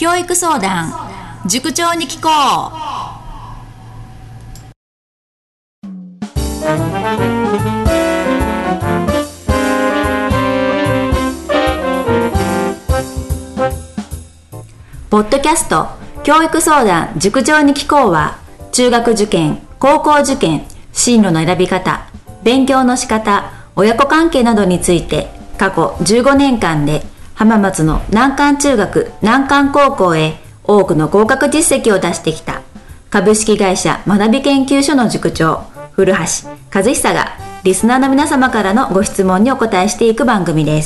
教育相談塾長に聞こう。ポッドキャスト教育相談塾長に聞こうは、中学受験、高校受験、進路の選び方、勉強の仕方、親子関係などについて過去15年間で浜松の難関中学、難関高校へ多くの合格実績を出してきた株式会社学び研究所の塾長古橋和久がリスナーの皆様からのご質問にお答えしていく番組です。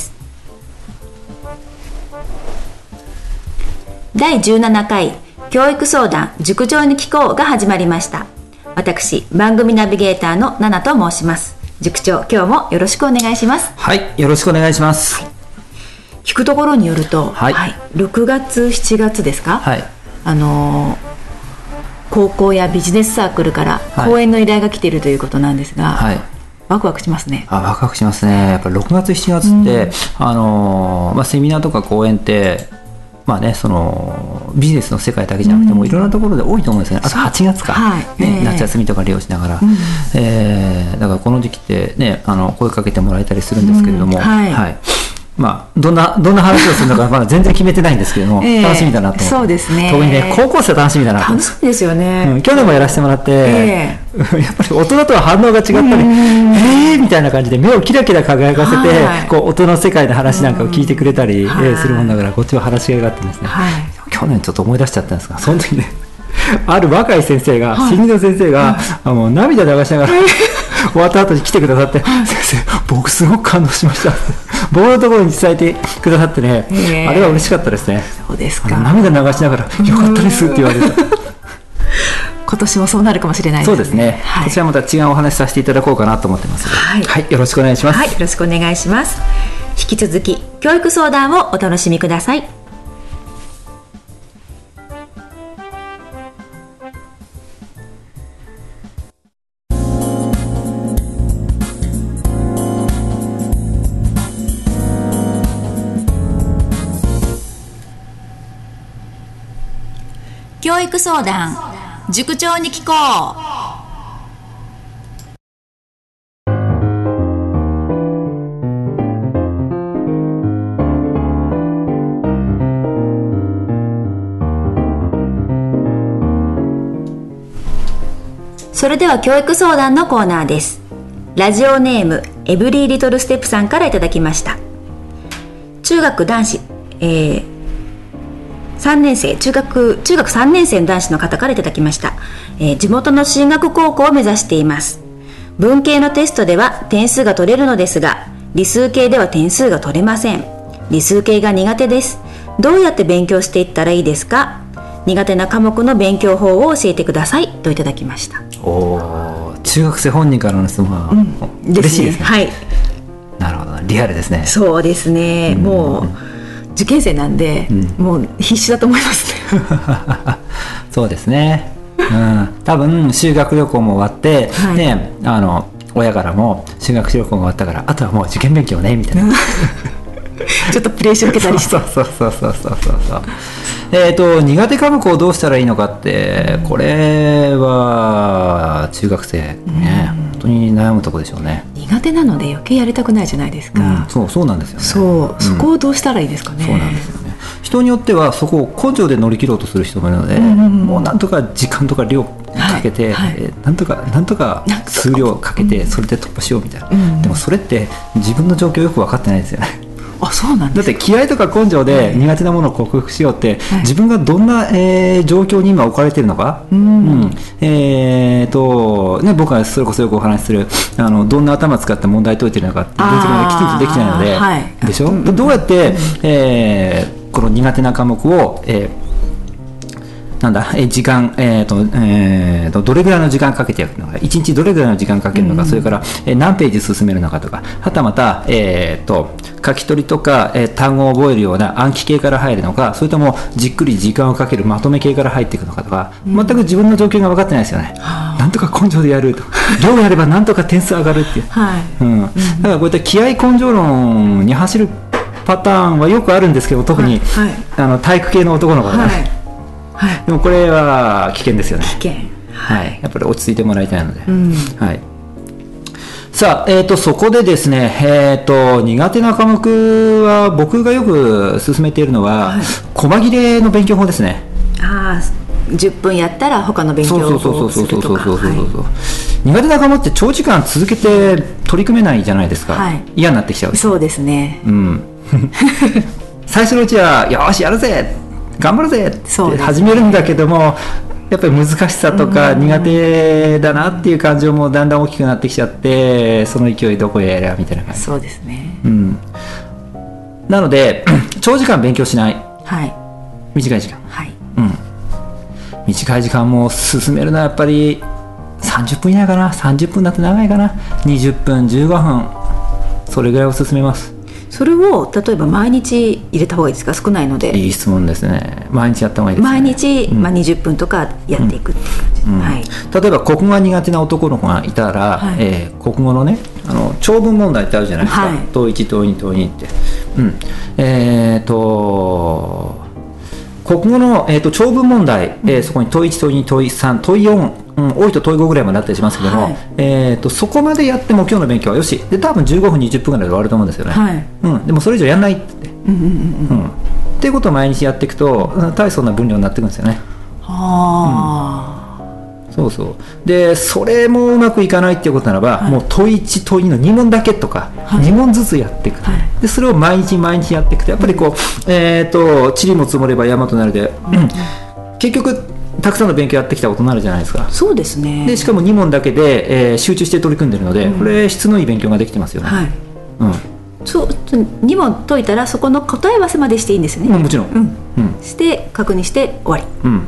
第17回教育相談塾長に聞こうが始まりました。私番組ナビゲーターのナナと申します。塾長、今日もよろしくお願いします。 はい、よろしくお願いします。はい、 聞くところによると、 はい 6月7月ですか、 はい、 高校やビジネスサークルから講演の依頼が来ているということなんですが、はい、ワクワクしますね。 ワクワクしますね。やっぱ6月7月って、セミナーとか講演ってそのビジネスの世界だけじゃなくてもいろんなところで多いと思うんですよね。あと8月か、夏休みとか利用しながら、だからこの時期ってね、声かけてもらえたりするんですけれども、どんな話をするのかまだ全然決めてないんですけれども、楽しみだなと思って。 そうですね。 特にね、高校生は楽しみだなと。 楽しみですよね。 去年もやらせてもらって、やっぱり大人とは反応が違ったり、みたいな感じで目をキラキラ輝かせて、こう音の世界の話なんかを聞いてくれたりするもんだから、こっちは話し合いがあってですね、去年ちょっと思い出しちゃったんですが、その時ね、ある若い先生が、新入の先生が、もう涙流しながら終わった後に来てくださって、先生僕すごく感動しました僕のところに伝えてくださってね、あれは嬉しかったですね。 そうですか。 涙流しながらよかったですって言われた今年もそうなるかもしれないですね。 そうですね、こちらまた違うお話させていただこうかなと思ってますので、よろしくお願いします。 よろしくお願いします。引き続き教育相談をお楽しみください。教育相談塾長に聞こう。それでは教育相談のコーナーです。ラジオネームエブリーリトルステップさんからいただきました。中学男子、3年生中学3年生の男子の方からいただきました。地元の進学高校を目指しています。文系のテストでは点数が取れるのですが、理数系では点数が取れません。理数系が苦手です。どうやって勉強していったらいいですか？苦手な科目の勉強法を教えてくださいといただきました。 中学生本人からの質問は、嬉しいですね。 はい、 なるほど、リアルですね。 そうですね、もう受験生なんで、もう必死だと思いますねそうですね、多分修学旅行も終わって、親からも修学旅行が終わったからあとはもう受験勉強ねみたいなちょっとプレッシャー受けたりしてそう苦手科目をどうしたらいいのかって、これは中学生ね、本当に悩むところでしょうね。 苦手なので余計やりたくないじゃないですか。 そうなんですよね。 そこをどうしたらいいですかね。 そうなんですよね。人によってはそこを根性で乗り切ろうとする人もいるので、もうなんとか時間とか量かけて、なんとか数量かけてそれで突破しようみたいな、でもそれって自分の状況よく分かってないですよね。 そうなんです。 だって気合とか根性で苦手なものを克服しようって、自分がどんな、状況に今置かれているのか、僕はそれこそよくお話しするどんな頭使って問題解いているのかって分析がきちんとできないので、でしょ、どうやって、この苦手な科目を、時間、どれぐらいの時間かけてやるのか、1日どれぐらいの時間かけるのか、それから、何ページ進めるのかとか、はたまた、書き取りとか、単語を覚えるような暗記系から入るのか、それともじっくり時間をかけるまとめ系から入っていくのかとか、全く自分の状況が分かってないですよね。なんとか根性でやると、どうやればなんとか点数上がるっていう、だからこういった気合根性論に走るパターンはよくあるんですけど、特に、体育系の男の子がね、でもこれは危険ですよね。 危険、 やっぱり落ち着いてもらいたいので、さあ、そこでですね、苦手な科目は僕がよく勧めているのは、細切れの勉強法ですね。 10分やったら他の勉強をするとか。 苦手な科目って長時間続けて取り組めないじゃないですか、嫌になってきちゃう。 そうですね、 最初のうちはよしやるぜ頑張るぜって始めるんだけども、やっぱり難しさとか苦手だなっていう感情もだんだん大きくなってきちゃって、その勢いどこへやらみたいな感じ。 そうですね、 なので長時間勉強しない、短い時間、短い時間も進めるのはやっぱり30分以内かな。30分だと長いかな。20分15分それぐらいを進めます。 それを例えば毎日入れた方がいいですか？少ないので。 いい質問ですね。毎日やった方がいいですね。 毎日、20分とかやっていくっていう感じ、 例えば国語が苦手な男の子がいたら、国語のね、長文問題ってあるじゃないですか、問1問2問2って、国語の、長文問題、そこに問1問2問3問4、多いと問5ぐらいまであったりしますけども、そこまでやっても今日の勉強はよしで、多分15分20分ぐらいで終わると思うんですよね、でもそれ以上やんないって、っていうことを毎日やっていくと大層な分量になっていくんですよね。そうそう。でそれもうまくいかないっていうことならば、もう問1問2の2問だけとか、2問ずつやっていく、でそれを毎日毎日やっていくとやっぱりこう、塵も積もれば山となるで、結局たくさんの勉強やってきたことになるじゃないですか。 そうですね。 でしかも2問だけで、集中して取り組んでるので、これ質のいい勉強ができてますよね。 そう2問解いたらそこの答え合わせまでしていいんですよね。 もちろん、 して確認して終わり。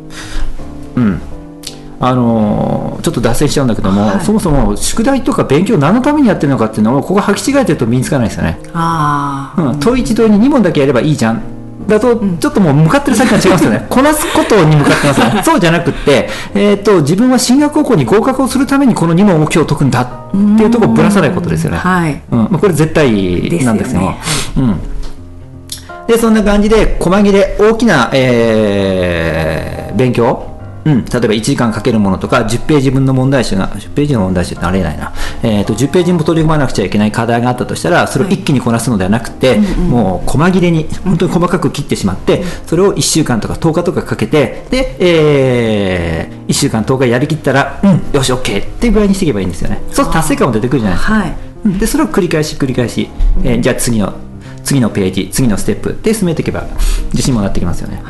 ちょっと脱線しちゃうんだけども、そもそも宿題とか勉強何のためにやってるのかっていうのをここ履き違えてると身につかないですよね。問1問2問だけやればいいじゃんだとちょっともう向かってる先が違いますよね。こなすことに向かってますよね。そうじゃなくって、自分は進学高校に合格をするためにこの2問を今日解くんだっていうところをぶらさないことですよね。これ絶対なんですよ。でそんな感じで細切れ大きな、勉強、例えば1時間かけるものとか10ページ分の問題集が10ページの問題集ってありえないな、10ページも取り組まなくちゃいけない課題があったとしたら、それを一気にこなすのではなくて、もう細切れに本当に細かく切ってしまって、それを1週間とか10日とかかけて、で、1週間10日やりきったら、よし OK っていうぐらいにしていけばいいんですよね。そうすると達成感も出てくるじゃないですか。でそれを繰り返し繰り返し、じゃあ次のページ次のステップで進めていけば自信もなってきますよね。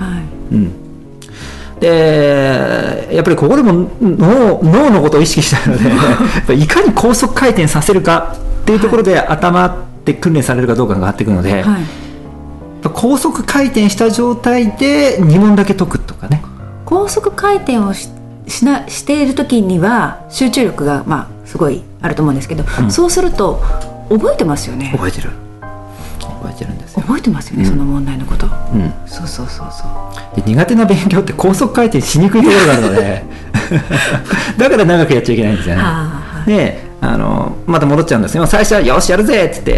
でやっぱりここでも脳のことを意識したいのでいかに高速回転させるかっていうところで頭って訓練されるかどうかが変わってくるので、高速回転した状態で2問だけ解くとかね。 高速回転をしている時には集中力がすごいあると思うんですけど、そうすると覚えてますよね。 覚えてるんですよ。 覚えてますよね、その問題のこと。そうで苦手な勉強って高速回転しにくいところがあるのでだから長くやっちゃいけないんですよね。でまた戻っちゃうんですよ。最初はよしやるぜっつって、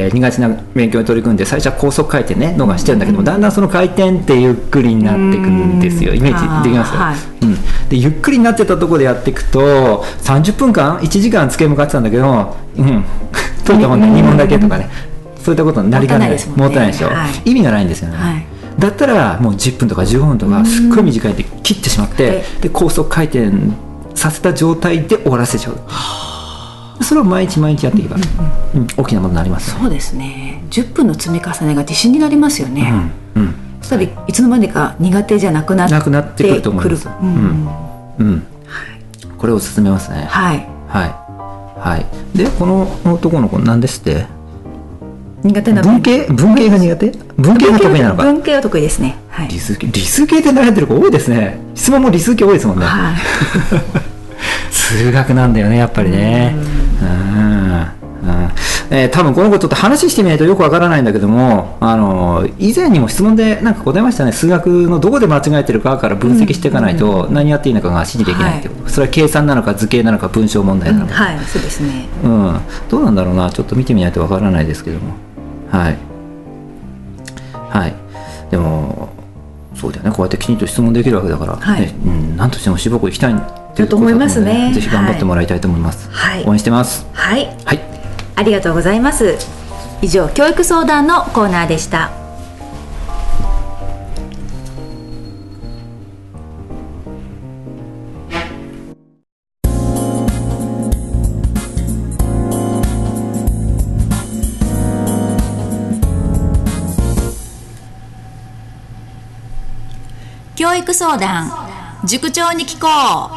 苦手な勉強に取り組んで最初は高速回転ねのがしてるんだけども、だんだんその回転ってゆっくりになってくるんですよ。イメージできますよ。でゆっくりになってたところでやっていくと30分間1時間机向かってたんだけど、解いた問題2問だけとかね、そういったことになりかねない。もったいないでしょ。意味がないんですよね。だったらもう10分とか15分とかすっごい短いで切ってしまって、で高速回転させた状態で終わらせちゃう。それを毎日毎日やっていけば、大きなものになります、ね。そうですね。 10分の積み重ねが自信になりますよね。そしたらいつの間にか苦手じゃなくなってくると思います。 これを進めますね。でこの男の子何ですって？ 苦手な文系が苦手？文系が得意なのか。 文系は得意ですね。 理数系で習ってる子多いですね。質問も理数系多いですもんね。数学なんだよねやっぱりね。多分この子ちょっと話してみないとよくわからないんだけども、以前にも質問でなんか答えましたね。数学のどこで間違えてるかから分析していかないと何やっていいのかが指示できないってこと、それは計算なのか図形なのか文章問題なのか、 そうですね。 どうなんだろうな、ちょっと見てみないとわからないですけども、 そうだよね、こうやってきちんと質問できるわけだから、 はいね、何としても志望校行きたいっていうと思いますね。 ぜひ頑張ってもらいたいと思います、 はい、 応援してます。 はい、 はい、 ありがとうございます。以上、教育相談のコーナーでした。教育相談、塾長に聞こう。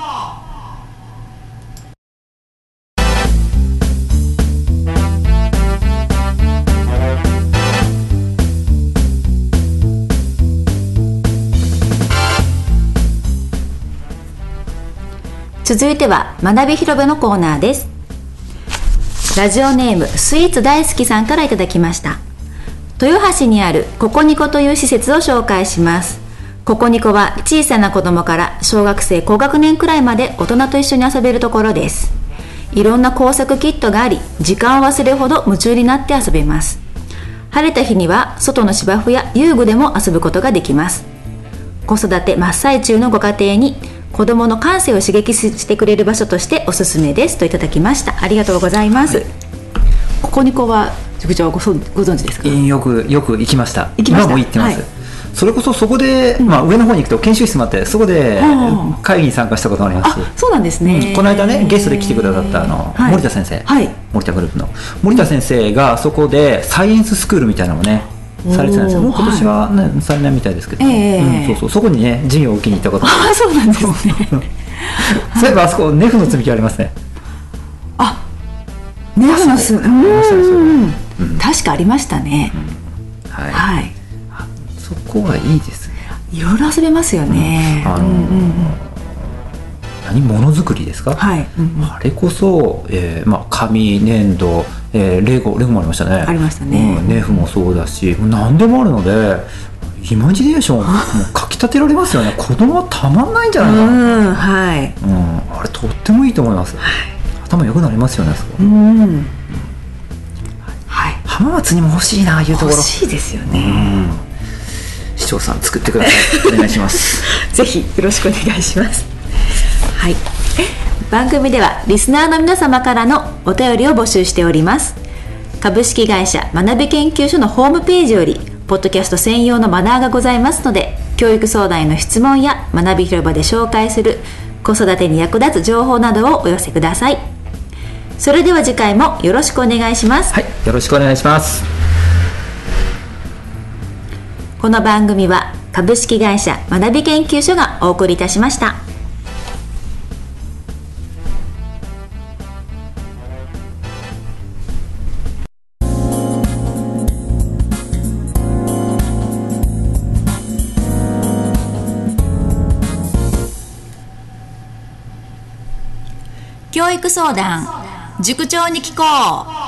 続いては学び広場のコーナーです。ラジオネームスイーツ大好きさんからいただきました。豊橋にあるココニコという施設を紹介します。ココニコは小さな子供から小学生高学年くらいまで大人と一緒に遊べるところです。いろんな工作キットがあり、時間を忘れるほど夢中になって遊べます。晴れた日には外の芝生や遊具でも遊ぶことができます。子育て真っ最中のご家庭に子供の感性を刺激してくれる場所としておすすめですといただきました。ありがとうございます。はい、ココニコは塾長ご存知ですか？ よく行きました。 今も行ってます。 はい、 それこそそこで、上の方に行くと研修室もあって、そこで会議に参加したことがあります。 そうなんですね。 この間ね、ゲストで来てくださった森田先生、はい、森田グループの森田先生がそこでサイエンススクールみたいなのもねされてたんですよ。もう今年は、ね、3年みたいですけど、そこにね授業を受けに行ったことがある。 そうなんですね。 そういえばあそこネフの積み木ありますね。 ネフの積み木、確かありましたね。はい、 そこはいいですね。 いろいろ遊べますよね。 ものづくりですか？はい、あれこそ、紙、粘土、レゴもありましたね。 ありましたね。 ネフもそうだし、何でもあるのでイマジネーションもうかき立てられますよね。子供はたまんないんじゃないかな。 はい、 あれとってもいいと思います。頭良くなりますよね、あそこ。はい、浜松にも欲しいな、いうところ。 欲しいですよね。 市長さん作ってください。お願いします。 ぜひよろしくお願いします。はい、番組ではリスナーの皆様からのお便りを募集しております。株式会社学び研究所のホームページよりポッドキャスト専用のバナーがございますので、教育相談への質問や学び広場で紹介する子育てに役立つ情報などをお寄せください。それでは次回もよろしくお願いします。 はい、よろしくお願いします。 この番組は株式会社学び研究所がお送りいたしました。教育相談、塾長に聞こう。